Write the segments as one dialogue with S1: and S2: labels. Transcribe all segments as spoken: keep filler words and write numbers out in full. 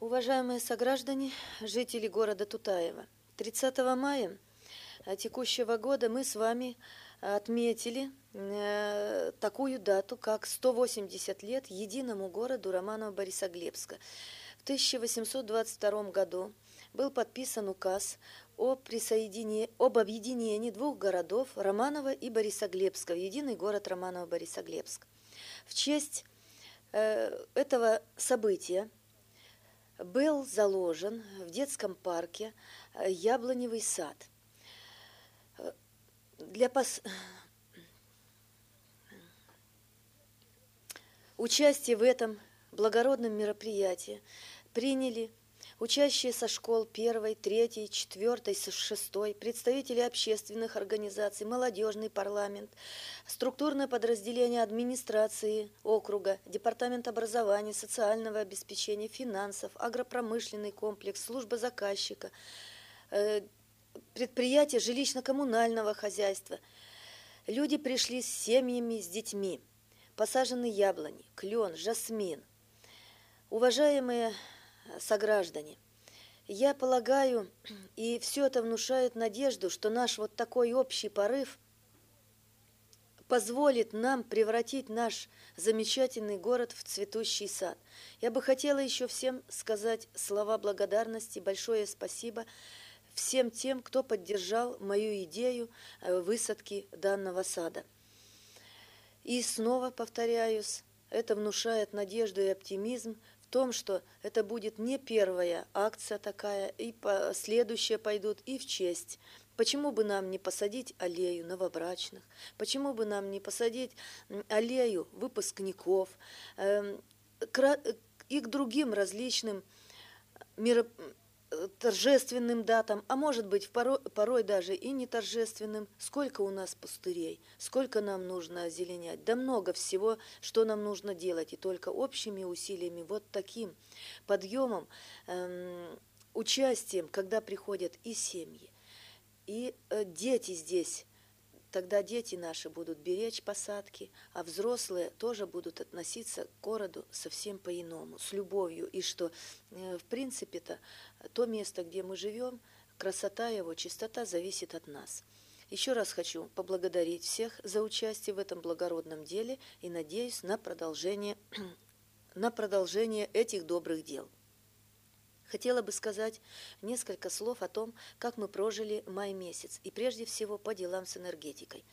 S1: Уважаемые сограждане, жители города Тутаева, тридцатого мая текущего года мы с вами отметили э, такую дату, как сто восемьдесят лет единому городу Романово-Борисоглебска. В тысяча восемьсот двадцать втором году был подписан указ о присоединении, об объединении двух городов Романова и Борисоглебска в единый город Романово-Борисоглебск. В честь э, этого события был заложен в детском парке яблоневый сад. Для пос... Участие в этом благородном мероприятии приняли учащие со школ первой, третьей, четвертой, шестой, представители общественных организаций, молодежный парламент, структурное подразделение администрации округа, департамент образования, социального обеспечения, финансов, агропромышленный комплекс, служба заказчика, предприятия жилищно-коммунального хозяйства. Люди пришли с семьями, с детьми. Посажены яблони, клен, жасмин. Уважаемые сограждане, я полагаю, и все это внушает надежду, что наш вот такой общий порыв позволит нам превратить наш замечательный город в цветущий сад. Я бы хотела еще всем сказать слова благодарности, большое спасибо всем тем, кто поддержал мою идею высадки данного сада. И снова повторяюсь, это внушает надежду и оптимизм в том, что это будет не первая акция такая, и следующие пойдут и в честь. Почему бы нам не посадить аллею новобрачных? Почему бы нам не посадить аллею выпускников и к другим различным мероприятиям, торжественным датам, а может быть порой, порой даже и не торжественным. Сколько у нас пустырей, сколько нам нужно озеленять, да много всего, что нам нужно делать, и только общими усилиями, вот таким подъемом, эм, участием, когда приходят и семьи, и э, дети здесь. Тогда дети наши будут беречь посадки, а взрослые тоже будут относиться к городу совсем по-иному, с любовью. И что, в принципе-то, то место, где мы живем, красота его, чистота зависит от нас. Еще раз хочу поблагодарить всех за участие в этом благородном деле и надеюсь на продолжение, на продолжение этих добрых дел. Хотела бы сказать несколько слов о том, как мы прожили май месяц, и прежде всего по делам с энергетикой.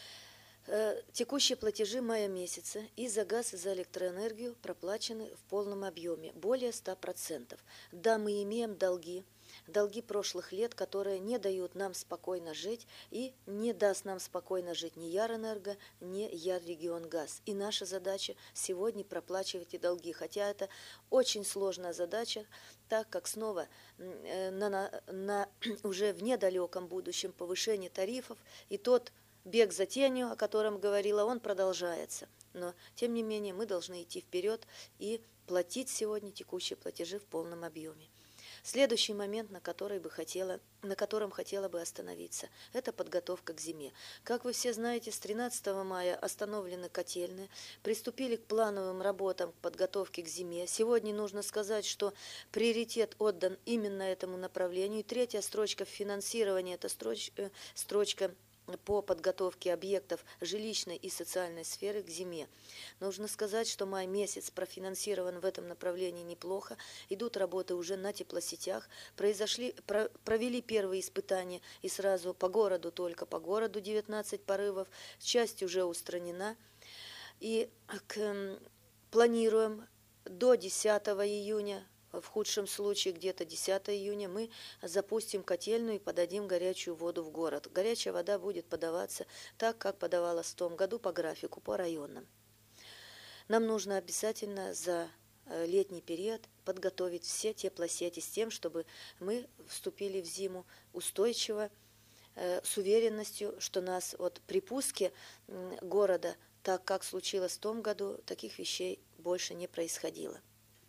S1: Текущие платежи мая месяца и за газ, и за электроэнергию проплачены в полном объеме, более ста процентов. Да, мы имеем долги, долги прошлых лет, которые не дают нам спокойно жить и не даст нам спокойно жить ни Ярэнерго, ни Яррегионгаз. И наша задача сегодня проплачивать эти долги, хотя это очень сложная задача, так как снова на, на, на уже в недалеком будущем повышение тарифов и тот бег за тенью, о котором говорила, он продолжается. Но, тем не менее, мы должны идти вперед и платить сегодня текущие платежи в полном объеме. Следующий момент, на, который бы хотела, на котором хотела бы остановиться, это подготовка к зиме. Как вы все знаете, с тринадцатого мая остановлены котельные, приступили к плановым работам к подготовке к зиме. Сегодня нужно сказать, что приоритет отдан именно этому направлению. И третья строчка в финансировании – это строч, э, строчка по подготовке объектов жилищной и социальной сферы к зиме. Нужно сказать, что май месяц профинансирован в этом направлении неплохо. Идут работы уже на теплосетях. Произошли, про, провели первые испытания и сразу по городу, только по городу девятнадцать порывов. Часть уже устранена. И к, планируем до десятого июня, в худшем случае где-то десятого июня, мы запустим котельную и подадим горячую воду в город. Горячая вода будет подаваться так, как подавалась в том году по графику, по районам. Нам нужно обязательно за летний период подготовить все теплосети с тем, чтобы мы вступили в зиму устойчиво, с уверенностью, что нас от припуски города, так как случилось в том году, таких вещей больше не происходило.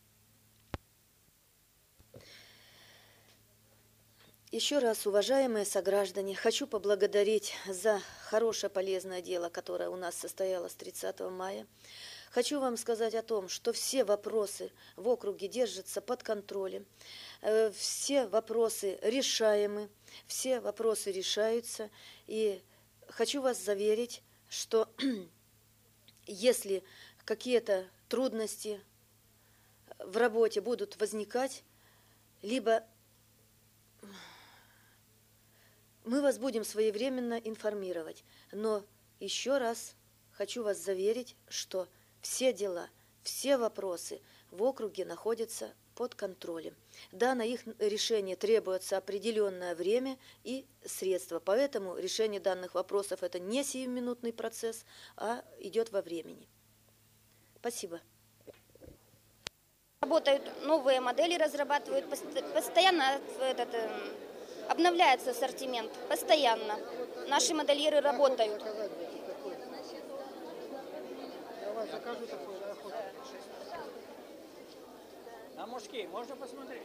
S1: Еще раз, уважаемые сограждане, хочу поблагодарить за хорошее полезное дело, которое у нас состоялось тридцатого мая. Хочу вам сказать о том, что все вопросы в округе держатся под контролем, все вопросы решаемы, все вопросы решаются. И хочу вас заверить, что если какие-то трудности в работе будут возникать, либо мы вас будем своевременно информировать. Но еще раз хочу вас заверить, что все дела, все вопросы в округе находятся под контролем. Да, на их решение требуется определенное время и средства, поэтому решение данных вопросов – это не сиюминутный процесс, а идет во времени. Спасибо.
S2: Работают новые модели, разрабатывают, постоянно этот, обновляется ассортимент, постоянно. Наши модельеры работают.
S3: А мужские можно посмотреть?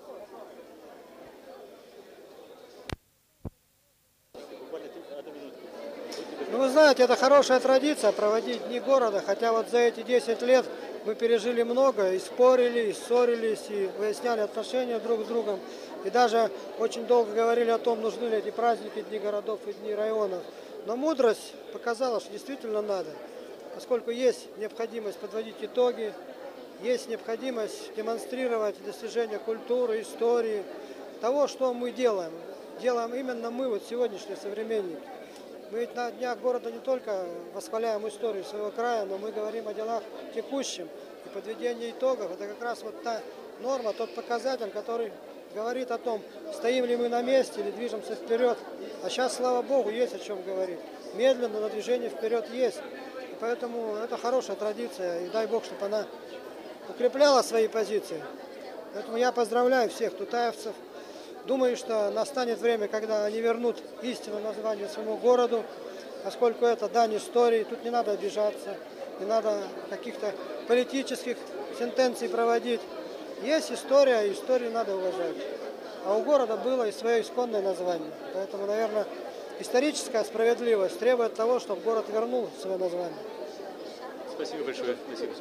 S4: Ну, вы знаете, это хорошая традиция проводить Дни города, хотя вот за эти десять лет мы пережили много, и спорили, и ссорились, и выясняли отношения друг с другом, и даже очень долго говорили о том, нужны ли эти праздники, Дни городов и Дни районов. Но мудрость показала, что действительно надо, поскольку есть необходимость подводить итоги, есть необходимость демонстрировать достижения культуры, истории, того, что мы делаем. Делаем именно мы, вот сегодняшние современники. Мы ведь на Днях города не только восхваляем историю своего края, но мы говорим о делах текущем. И подведение итогов – это как раз вот та норма, тот показатель, который говорит о том, стоим ли мы на месте или движемся вперед. А сейчас, слава Богу, есть о чем говорить. Медленно, но движение вперед есть. И поэтому это хорошая традиция, и дай Бог, чтобы она укрепляла свои позиции. Поэтому я поздравляю всех тутаевцев. Думаю, что настанет время, когда они вернут истинное название своему городу, поскольку это дань истории. Тут не надо обижаться, не надо каких-то политических сентенций проводить. Есть история, и историю надо уважать. А у города было и свое исконное название. Поэтому, наверное, историческая справедливость требует того, чтобы город вернул свое название.
S5: Спасибо большое. Спасибо.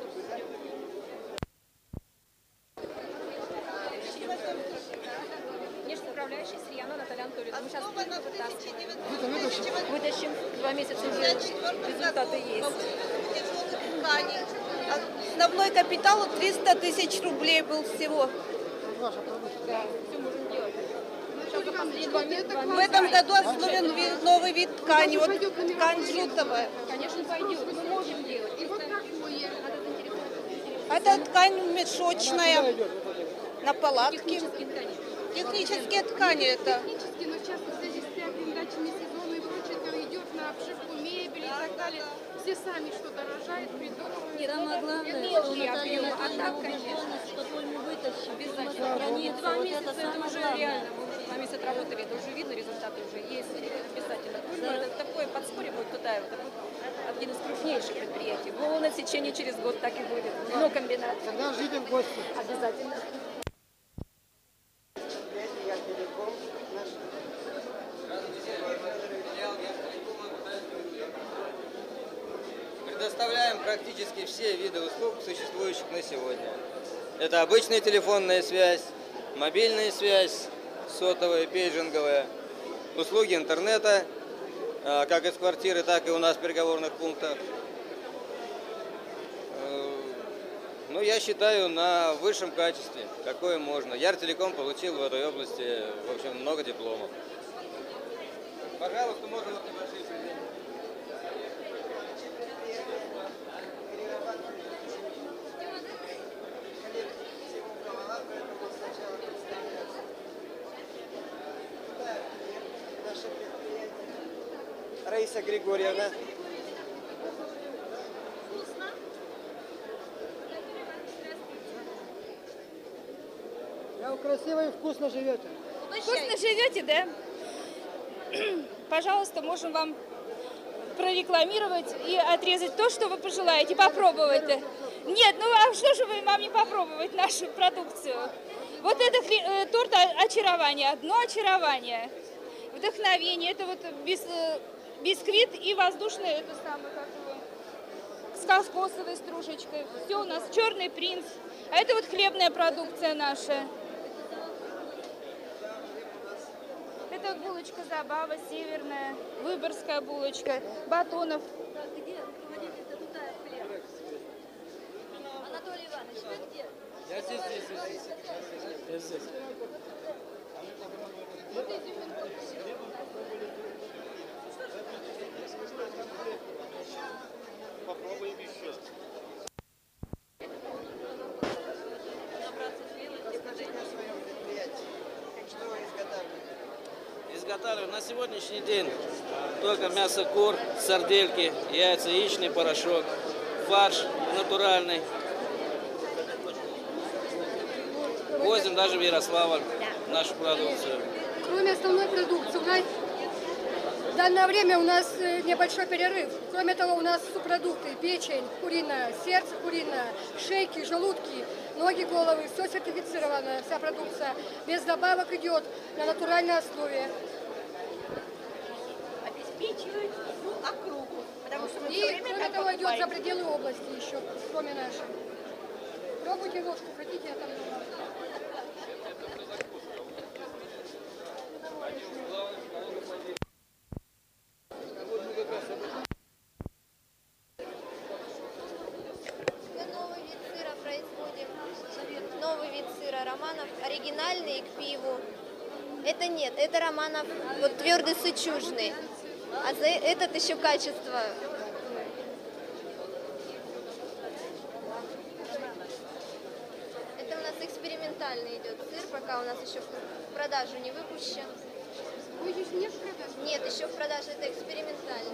S6: Вытащим два месяца, результаты есть. Основной капитал триста тысяч рублей был всего.
S7: Да, все можем делать.
S6: В этом году основан новый вид ткани, вот ткань жутовая.
S7: Конечно, пойдет, мы можем делать. И вот такое.
S6: Это ткань мешочная на палатке.
S7: Технические ткани.
S6: Технические ткани это.
S7: Технические, но сейчас в связи с теплым дачными сезонами и прочее, это идет на обшивку мебели и так далее. Все сами что-то рожают, придумывают.
S8: Нет, самое главное,
S7: мелкие
S8: что
S7: объемы,
S8: Наталья
S7: а так, конечно.
S8: что мы вытащим,
S7: Обязательно.
S8: нет,
S7: Два
S8: вот
S7: месяца,
S8: это
S7: это
S8: самое
S7: уже
S8: главное.
S7: реально. Мы два месяца отработали, это уже видно, результаты уже есть обязательно.
S8: Да.
S7: Это такое подспорье будет Тутаева, это будет один из крупнейших предприятий. В волнном сечении через год так и будет. Но комбинат.
S4: Тогда ждите в гости.
S7: Обязательно.
S9: Предоставляем практически все виды услуг, существующих на сегодня. Это обычная телефонная связь, мобильная связь, сотовая, пейджинговая, услуги интернета, как из квартиры, так и у нас в переговорных пунктах. Ну, я считаю, на высшем качестве, какое можно. Яртелеком получил в этой области, в общем, много дипломов. Пожалуйста, можно вот небольшие сведения.
S4: Раиса Григорьевна. Я красиво и вкусно живете.
S10: Вкусно живете, да? Пожалуйста, можем вам прорекламировать и отрезать то, что вы пожелаете, попробовать-то. Нет, ну а что же вы вам не попробовать нашу продукцию? Вот это хли... э, торт очарования, одно очарование. Вдохновение, это вот бис... бисквит и воздушное, это самое, как его. с кокосовой стружечкой. Все у нас черный принц. А это вот хлебная продукция наша. Это булочка Забава северная, выборгская булочка, батонов.
S8: Анатолий Иванович, вы где?
S3: Я здесь, здесь, здесь. Я здесь.
S5: Попробуем еще.
S3: Изготавливаем на сегодняшний день только мясо кур, сардельки, яйца, яичный порошок, фарш натуральный. Возим даже в Ярославль нашу продукцию.
S11: Кроме основной продукции, у нас в данное время у нас небольшой перерыв. Кроме того, у нас субпродукты: печень куриная, сердце куриное, шейки, желудки, ноги, головы. Все сертифицировано, вся продукция. Без добавок идет на натуральной основе.
S6: Обеспечивают всю округу. Потому что мы
S11: И
S6: все время
S11: кроме
S6: так
S11: того идет за
S6: покупаем.
S11: пределы области еще, кроме нашей. Пробуйте ложку, хотите, я там дам.
S12: Новый вид сыра производим. Новый вид сыра Романов, оригинальный к пиву. Это нет, это Романов вот твердый сычужный. А за этот еще качество. Это у нас экспериментальный идет сыр, пока у нас еще в продажу не выпущен.
S11: Вы здесь нет в продаже?
S12: Нет, еще в продаже, это экспериментальный.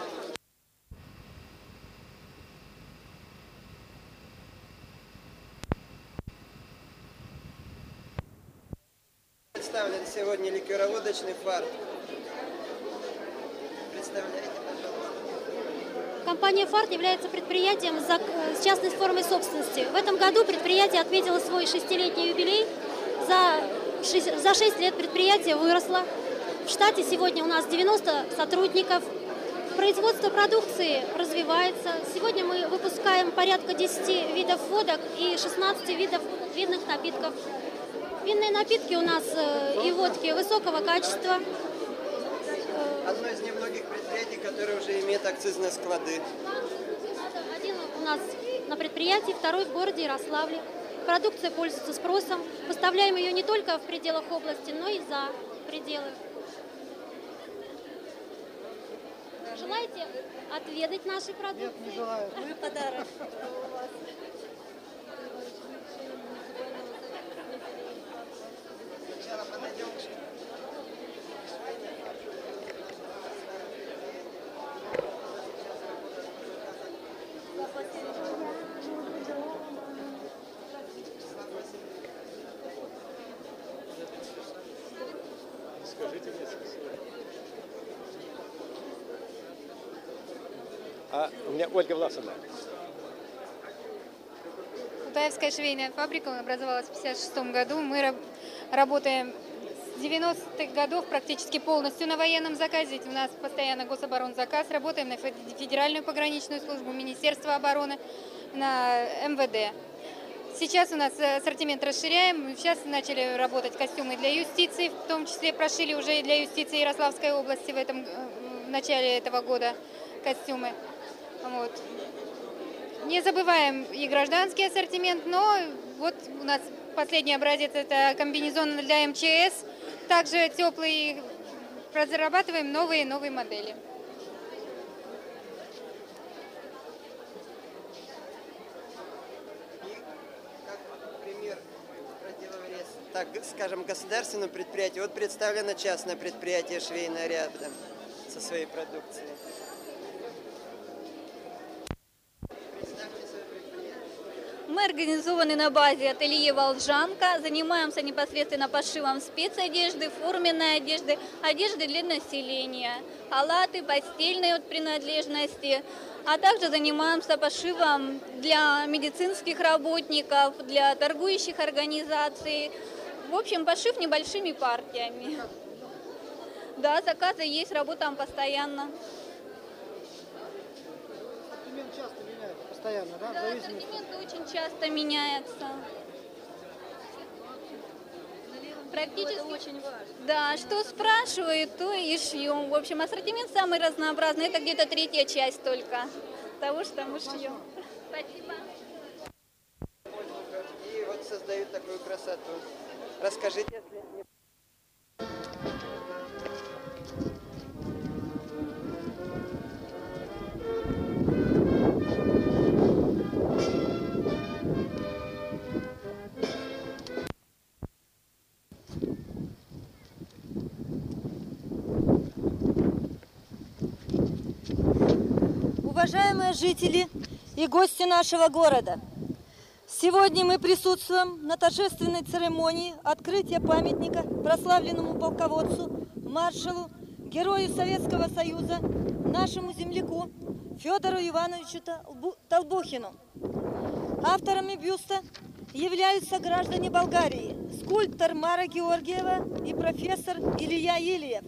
S13: Представлен сегодня ликероводочный фарт. Представляете, пожалуйста.
S14: Компания «Фарт» является предприятием с частной формой собственности. В этом году предприятие отметило свой шестилетний юбилей. За, за шесть лет предприятие выросло. В штате сегодня у нас девяносто сотрудников. Производство продукции развивается. Сегодня мы выпускаем порядка десяти видов водок и шестнадцати видов винных напитков. Винные напитки у нас и водки высокого качества.
S13: Одно из немногих предприятий, которое уже имеет акцизные склады.
S14: Один у нас на предприятии, второй в городе Ярославле. Продукция пользуется спросом. Поставляем ее не только в пределах области, но и за пределы. Желаете отведать наши продукты?
S4: Нет, не желаю.
S14: Мы подарок.
S13: Сначала подойдем к
S5: Скажите мне спасибо.
S15: А у меня Ольга Власовна.
S16: Утаевская швейная фабрика образовалась в пятьдесят шестом году. Мы раб работаем с девяностых годов практически полностью на военном заказе. У нас постоянно гособоронзаказ. Работаем на Федеральную пограничную службу, Министерство обороны, на эм вэ дэ. Сейчас у нас ассортимент расширяем. Сейчас начали работать костюмы для юстиции, в том числе прошили уже и для юстиции Ярославской области в, этом, в начале этого года костюмы. Вот. Не забываем и гражданский ассортимент, но вот у нас последний образец — это комбинезон для эм че эс. Также теплый, разрабатываем новые новые модели.
S13: Так, скажем, государственном предприятии. Вот представлено частное предприятие швейное рядом со своей продукцией.
S17: Мы организованы на базе ателье «Волжанка», занимаемся непосредственно пошивом спецодежды, форменной одежды, одежды для населения, халаты, постельные вот принадлежности, а также занимаемся пошивом для медицинских работников, для торгующих организаций. В общем, пошив небольшими партиями. Да, заказы есть, работаем постоянно.
S4: Ассортимент часто меняется. постоянно, да? В
S17: Да,
S4: зависимости.
S17: ассортимент очень часто меняется. Практически очень важно. Да, что спрашивают, то и шьем. В общем, ассортимент самый разнообразный. Это где-то третья часть только того, что мы шьем. Спасибо.
S13: И вот создают такую красоту. Расскажите.
S18: Уважаемые жители и гости нашего города, сегодня мы присутствуем на торжественной церемонии открытия памятника прославленному полководцу, маршалу, герою Советского Союза, нашему земляку Федору Ивановичу Толбухину. Авторами бюста являются граждане Болгарии, скульптор Мара Георгиева и профессор Илья Ильев.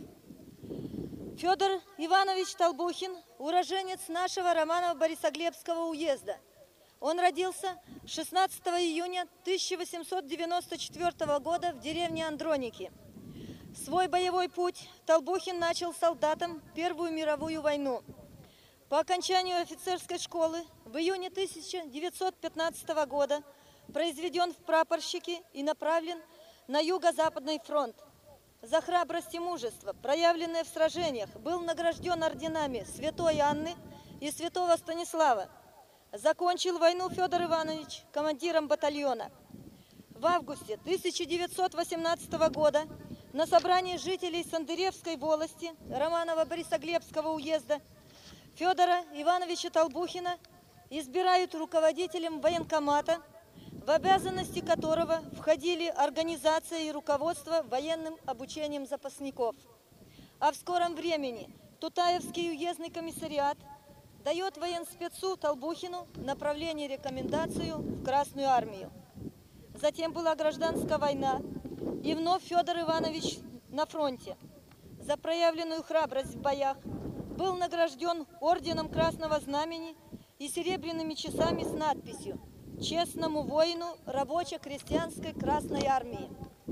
S18: Федор Иванович Толбухин – уроженец нашего Романово-Борисоглебского уезда. Он родился шестнадцатого июня тысяча восемьсот девяносто четвёртого года в деревне Андроники. Свой боевой путь Толбухин начал солдатом Первую мировую войну. По окончанию офицерской школы в июне тысяча девятьсот пятнадцатого года произведен в прапорщики и направлен на Юго-Западный фронт. За храбрость и мужество, проявленное в сражениях, был награжден орденами Святой Анны и Святого Станислава. Закончил войну Федор Иванович командиром батальона. В августе тысяча девятьсот восемнадцатого года на собрании жителей Сандыревской волости Романово-Борисоглебского уезда Федора Ивановича Толбухина избирают руководителем военкомата, в обязанности которого входили организация и руководство военным обучением запасников. А в скором времени Тутаевский уездный комиссариат дает военспецу Толбухину направление рекомендацию в Красную армию. Затем была гражданская война, и вновь Федор Иванович на фронте. За проявленную храбрость в боях был награжден орденом Красного Знамени и серебряными часами с надписью «Честному воину рабоче-крестьянской Красной армии».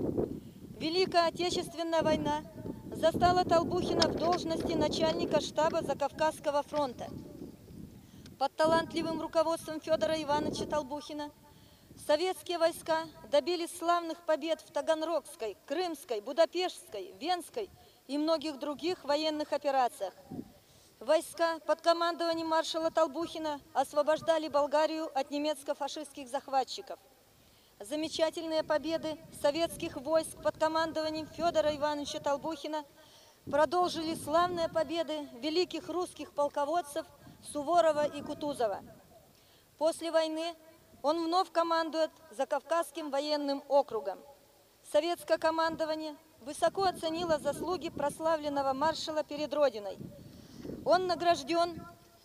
S18: Великая Отечественная война застала Толбухина в должности начальника штаба Закавказского фронта. Под талантливым руководством Федора Ивановича Толбухина советские войска добились славных побед в Таганрогской, Крымской, Будапештской, Венской и многих других военных операциях. Войска под командованием маршала Толбухина освобождали Болгарию от немецко-фашистских захватчиков. Замечательные победы советских войск под командованием Федора Ивановича Толбухина продолжили славные победы великих русских полководцев Суворова и Кутузова. После войны он вновь командует Закавказским военным округом. Советское командование высоко оценило заслуги прославленного маршала перед Родиной. Он награжден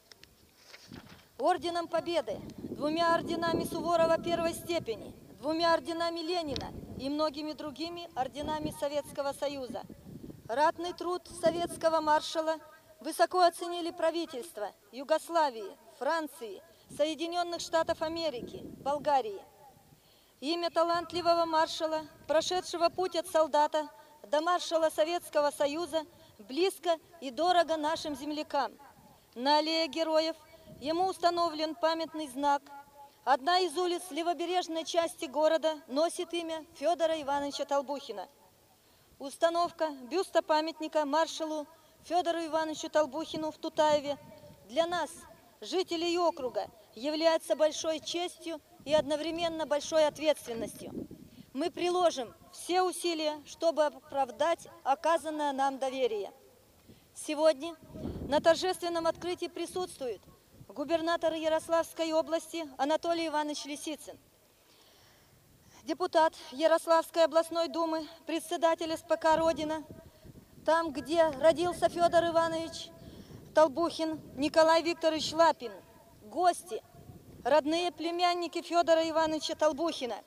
S18: орденом Победы, двумя орденами Суворова первой степени, двумя орденами Ленина и многими другими орденами Советского Союза. Ратный труд советского маршала высоко оценили правительства Югославии, Франции, Соединенных Штатов Америки, Болгарии. Имя талантливого маршала, прошедшего путь от солдата до маршала Советского Союза, близко и дорого нашим землякам. На аллее героев ему установлен памятный знак. Одна из улиц левобережной части города носит имя Федора Ивановича Толбухина. Установка бюста памятника маршалу Федору Ивановичу Толбухину в Тутаеве для нас, жителей округа, является большой честью и одновременно большой ответственностью. Мы приложим все усилия, чтобы оправдать оказанное нам доверие. Сегодня на торжественном открытии присутствует губернатор Ярославской области Анатолий Иванович Лисицын, депутат Ярославской областной думы, председатель СПК «Родина», там, где родился Федор Иванович Толбухин, Николай Викторович Лапин, гости, родные племянники Федора Ивановича Толбухина,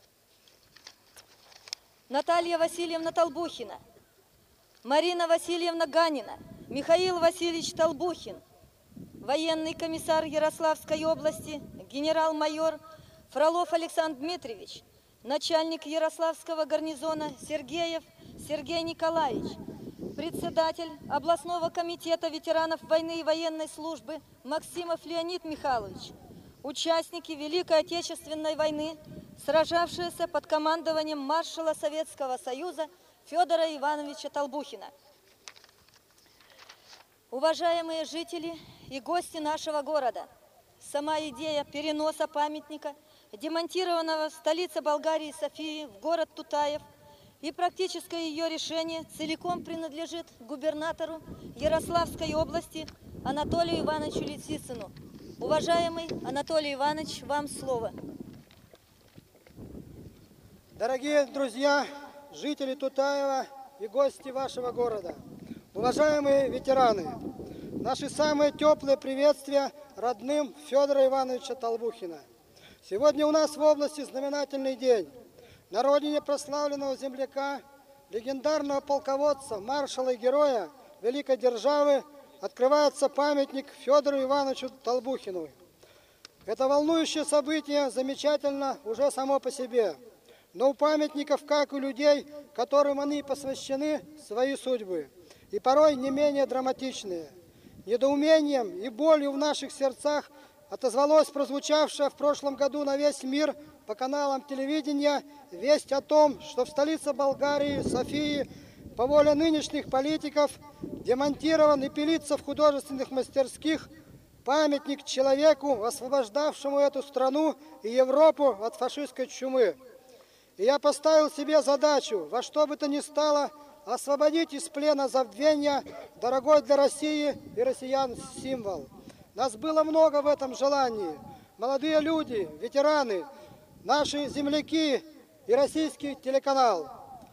S18: Наталья Васильевна Толбухина, Марина Васильевна Ганина, Михаил Васильевич Толбухин, военный комиссар Ярославской области, генерал-майор Фролов Александр Дмитриевич, начальник Ярославского гарнизона Сергеев Сергей Николаевич, председатель областного комитета ветеранов войны и военной службы Максимов Леонид Михайлович, участники Великой Отечественной войны, сражавшиеся под командованием маршала Советского Союза Федора Ивановича Толбухина. Уважаемые жители и гости нашего города, сама идея переноса памятника, демонтированного в столице Болгарии Софии в город Тутаев, и практическое ее решение целиком принадлежит губернатору Ярославской области Анатолию Ивановичу Лисицыну. Уважаемый Анатолий Иванович, вам слово.
S4: Дорогие друзья, жители Тутаева и гости вашего города, уважаемые ветераны, наши самые теплые приветствия родным Федора Ивановича Толбухина. Сегодня у нас в области знаменательный день. На родине прославленного земляка, легендарного полководца, маршала и героя великой державы открывается памятник Федору Ивановичу Толбухину. Это волнующее событие замечательно уже само по себе. Но у памятников, как и у людей, которым они посвящены, свои судьбы. И порой не менее драматичные. Недоумением и болью в наших сердцах отозвалось прозвучавшее в прошлом году на весь мир по каналам телевидения весть о том, что в столице Болгарии, Софии, по воле нынешних политиков демонтирован и пилится в художественных мастерских памятник человеку, освобождавшему эту страну и Европу от фашистской чумы. И я поставил себе задачу во что бы то ни стало освободить из плена забвения дорогой для России и россиян символ. Нас было много в этом желании. Молодые люди, ветераны, наши земляки и российский телеканал.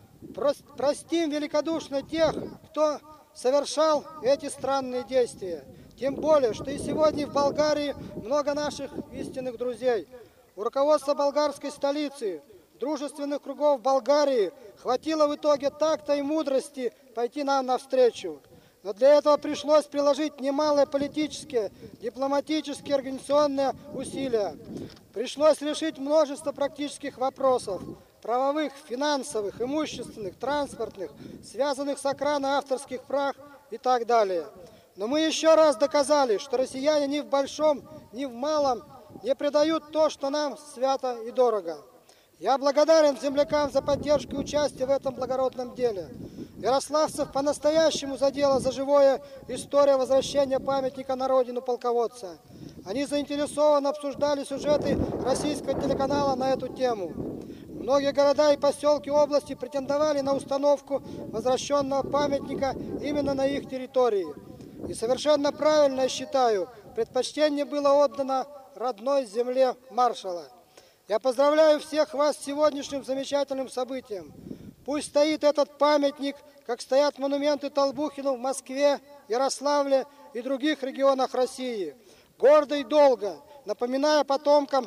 S4: Простим великодушно тех, кто совершал эти странные действия. Тем более, что и сегодня в Болгарии много наших истинных друзей. У руководства болгарской столицы, дружественных кругов Болгарии хватило в итоге такта и мудрости пойти нам навстречу. Но для этого пришлось приложить немалые политические, дипломатические, организационные усилия. Пришлось решить множество практических вопросов, правовых, финансовых, имущественных, транспортных, связанных с охраной авторских прав и так далее. Но мы еще раз доказали, что россияне ни в большом, ни в малом не предают то, что нам свято и дорого. Я благодарен землякам за поддержку и участие в этом благородном деле. Ярославцев по-настоящему задела за живое история возвращения памятника на родину полководца. Они заинтересованно обсуждали сюжеты российского телеканала на эту тему. Многие города и поселки области претендовали на установку возвращенного памятника именно на их территории. И совершенно правильно, я считаю, предпочтение было отдано родной земле маршала. Я поздравляю всех вас с сегодняшним замечательным событием. Пусть стоит этот памятник, как стоят монументы Толбухину в Москве, Ярославле и других регионах России. Гордо и долго, напоминая потомкам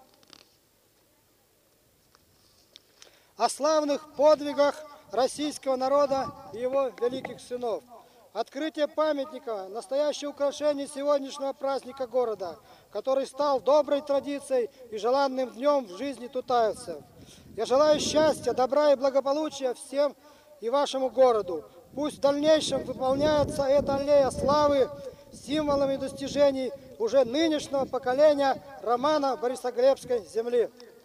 S4: о славных подвигах российского народа и его великих сынов. Открытие памятника – настоящее украшение сегодняшнего праздника города, который стал доброй традицией и желанным днем в жизни тутаевцев. Я желаю счастья, добра и благополучия всем и вашему городу. Пусть в дальнейшем выполняется эта аллея славы символами достижений уже нынешнего поколения романа Борисоглебской земли.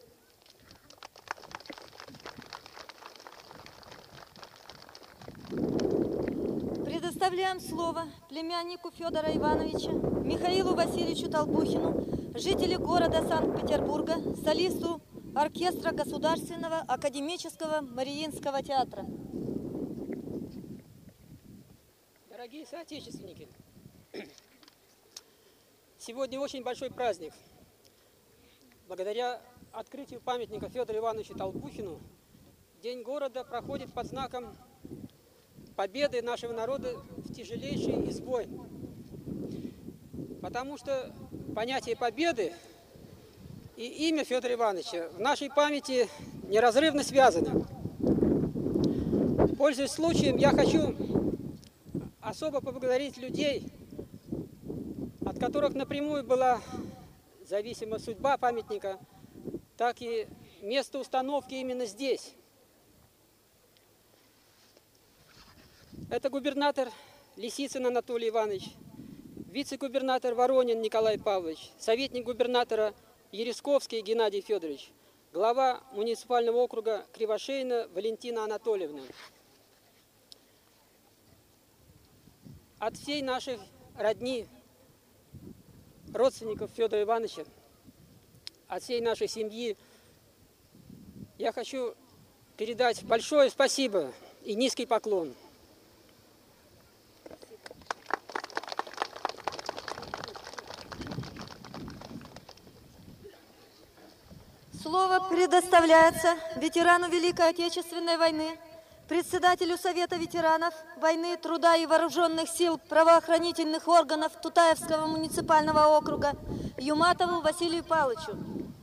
S18: Предоставляем слово племяннику Федора Ивановича Михаилу Васильевичу Толбухину, жителю города Санкт-Петербурга, солисту оркестра Государственного академического Мариинского театра.
S19: Дорогие соотечественники, сегодня очень большой праздник. Благодаря открытию памятника Федору Ивановичу Толбухину День города проходит под знаком победы нашего народа в тяжелейший избой. Потому что понятие победы и имя Федора Ивановича в нашей памяти неразрывно связаны. Пользуясь случаем, я хочу особо поблагодарить людей, от которых напрямую была зависима судьба памятника, так и место установки именно здесь. Это губернатор Лисицын Анатолий Иванович, вице-губернатор Воронин Николай Павлович, советник губернатора Ересковский Геннадий Федорович, глава муниципального округа Кривошеина Валентина Анатольевна. От всей нашей родни, родственников Федора Ивановича, от всей нашей семьи я хочу передать большое спасибо и низкий поклон.
S18: Слово предоставляется ветерану Великой Отечественной войны, председателю Совета ветеранов войны, труда и вооруженных сил правоохранительных органов Тутаевского муниципального округа Юматову Василию Павловичу.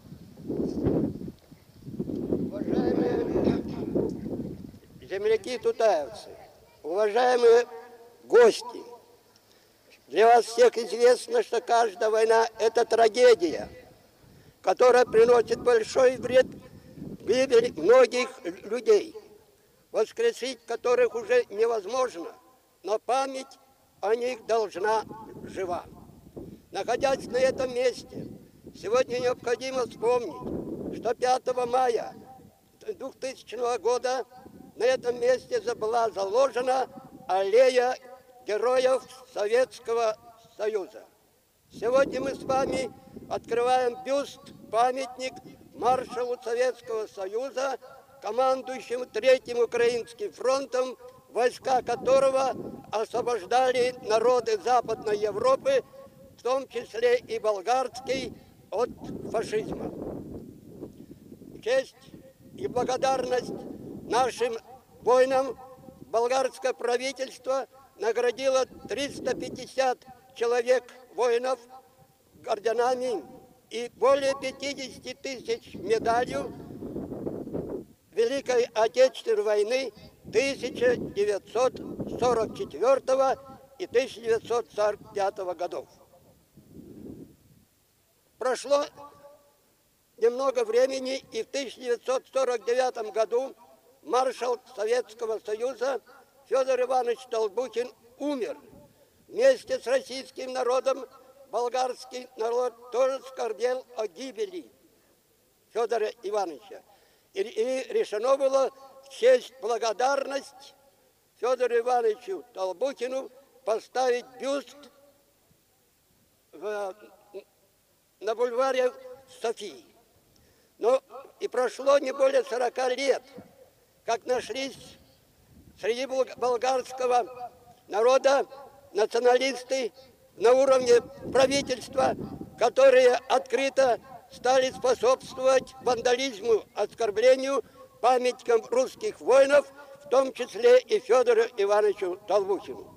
S20: Уважаемые земляки тутаевцы, уважаемые гости, для вас всех известно, что каждая война – это трагедия, которая приносит большой вред гибели многих людей, воскресить которых уже невозможно, но память о них должна жива. Находясь на этом месте, сегодня необходимо вспомнить, что пятого мая двухтысячного года на этом месте была заложена аллея героев Советского Союза. Сегодня мы с вами открываем бюст, памятник маршалу Советского Союза, командующему Третьим Украинским фронтом, войска которого освобождали народы Западной Европы, в том числе и болгарский, от фашизма. Честь и благодарность нашим воинам болгарское правительство наградило триста пятьдесят человек воинов орденами и более пятидесяти тысяч медалью Великой Отечественной войны тысяча девятьсот сорок четвёртого и тысяча девятьсот сорок пятого годов. Прошло немного времени, и в тысяча девятьсот сорок девятом году маршал Советского Союза Федор Иванович Толбухин умер. Вместе с российским народом болгарский народ тоже скорбел о гибели Федора Ивановича. И, и решено было в честь благодарности Федору Ивановичу Толбухину поставить бюст в, на бульваре Софии. Но и прошло не более сорока лет, как нашлись среди болгарского народа националисты на уровне правительства, которые открыто стали способствовать вандализму, оскорблению памятникам русских воинов, в том числе и Федору Ивановичу Толбухину.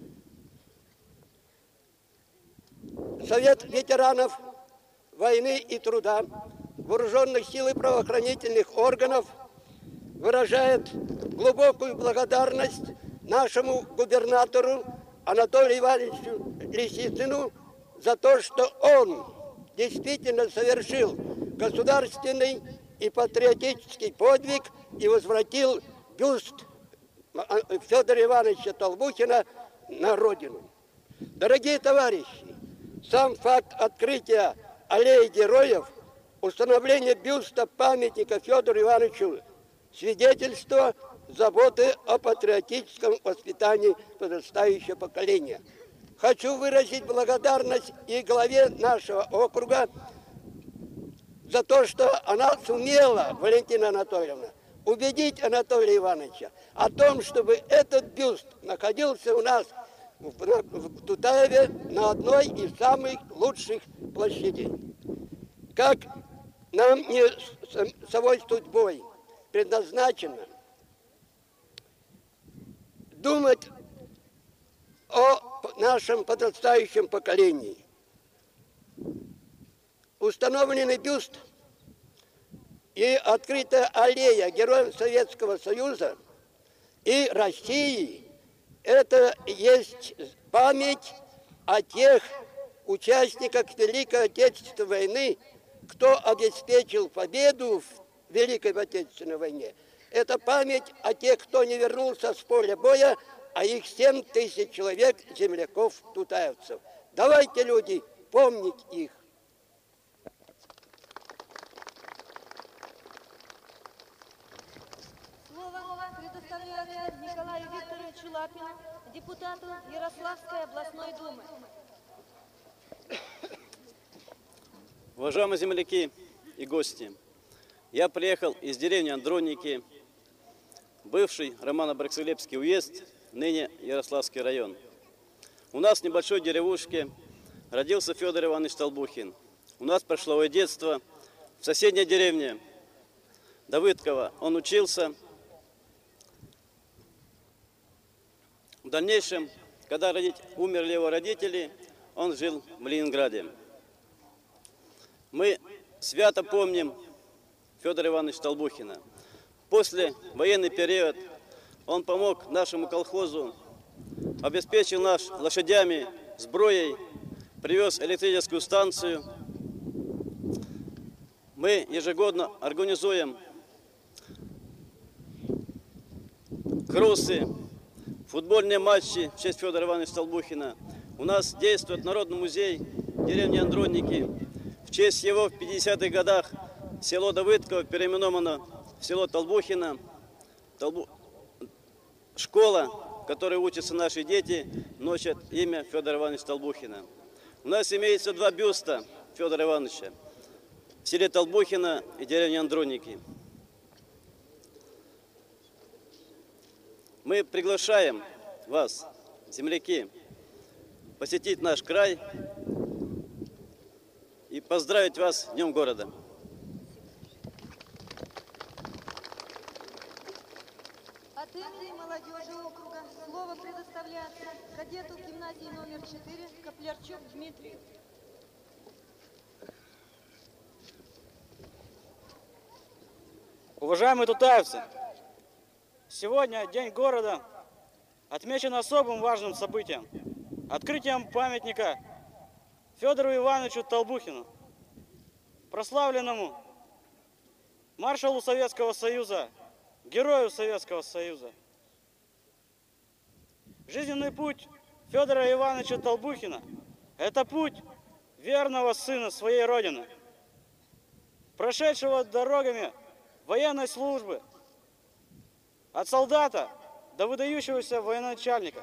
S20: Совет ветеранов войны и труда вооруженных сил и правоохранительных органов выражает глубокую благодарность нашему губернатору Анатолию Ивановичу Лисицыну за то, что он действительно совершил государственный и патриотический подвиг и возвратил бюст Федора Ивановича Толбухина на родину. Дорогие товарищи, сам факт открытия аллеи героев, установление бюста памятника Федору Ивановичу свидетельство заботы о патриотическом воспитании подрастающего поколения. Хочу выразить благодарность и главе нашего округа за то, что она сумела, Валентина Анатольевна, убедить Анатолия Ивановича о том, чтобы этот бюст находился у нас в, в Тутаеве на одной из самых лучших площадей. Как нам не совой судьбой предназначено думать о нашем подрастающем поколении. Установленный бюст и открытая аллея героев Советского Союза и России – это есть память о тех участников Великой Отечественной войны, кто обеспечил победу в Великой Отечественной войне. Это память о тех, кто не вернулся с поля боя, а их семь тысяч человек, земляков-тутаевцев. Давайте, люди, помнить их.
S18: Слово предоставляется Николаю Викторовичу Лапину, депутату Ярославской областной думы.
S21: Уважаемые земляки и гости, я приехал из деревни Андронники, бывший Романо-Бракселепский уезд, ныне Ярославский район. У нас в небольшой деревушке родился Федор Иванович Толбухин. У нас прошло его детство в соседней деревне Давыдково. Он учился. В дальнейшем, когда родить, умерли его родители, он жил в Ленинграде. Мы свято помним Федора Ивановича Толбухина. После военный период он помог нашему колхозу, обеспечил нас лошадями, сброей, привез электрическую станцию. Мы ежегодно организуем кроссы, футбольные матчи в честь Федора Ивановича Толбухина. У нас действует Народный музей деревни Андронники. В честь его в пятидесятых годах село Давыдково переименовано в село Толбухино. Толбу... Школа, в которой учатся наши дети, носит имя Федора Ивановича Толбухина. У нас имеется два бюста Федора Ивановича в селе Толбухино и деревне Андронники. Мы приглашаем вас, земляки, посетить наш край и поздравить вас с Днем города.
S18: От имени молодежи округа слово предоставляется кадету гимназии номер четыре Коплярчук Дмитрию.
S22: Уважаемые тутаевцы, сегодня День города отмечен особым важным событием – открытием памятника Федору Ивановичу Толбухину, прославленному маршалу Советского Союза, герою Советского Союза. Жизненный путь Федора Ивановича Толбухина – это путь верного сына своей родины, прошедшего дорогами военной службы, от солдата до выдающегося военачальника.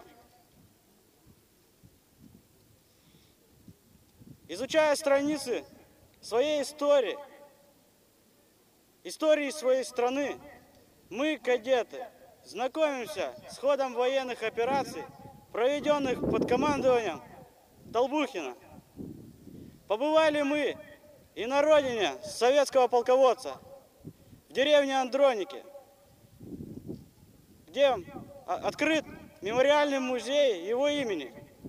S22: Изучая страницы своей истории, истории своей страны, мы, кадеты, знакомимся с ходом военных операций, проведенных под командованием Толбухина. Побывали мы и на родине советского полководца, в деревне Андронники, где открыт мемориальный музей его имени.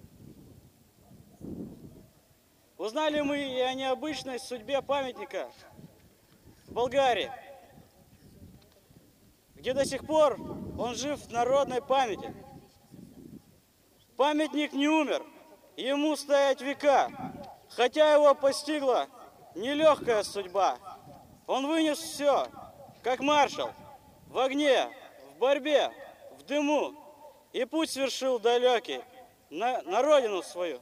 S22: Узнали мы и о необычной судьбе памятника в Болгарии, где до сих пор он жив в народной памяти. Памятник не умер, ему стоять века, хотя его постигла нелегкая судьба. Он вынес все, как маршал, в огне, в борьбе, в дыму, и путь совершил далекий на, на родину свою.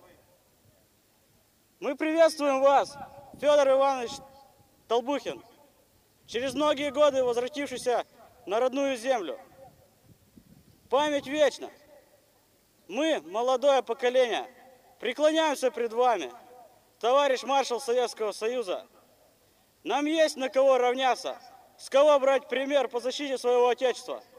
S22: Мы приветствуем вас, Федор Иванович Толбухин, через многие годы возвратившийся на родную землю. Память вечна. Мы, молодое поколение, преклоняемся пред вами, товарищ маршал Советского Союза. Нам есть на кого равняться, с кого брать пример по защите своего Отечества.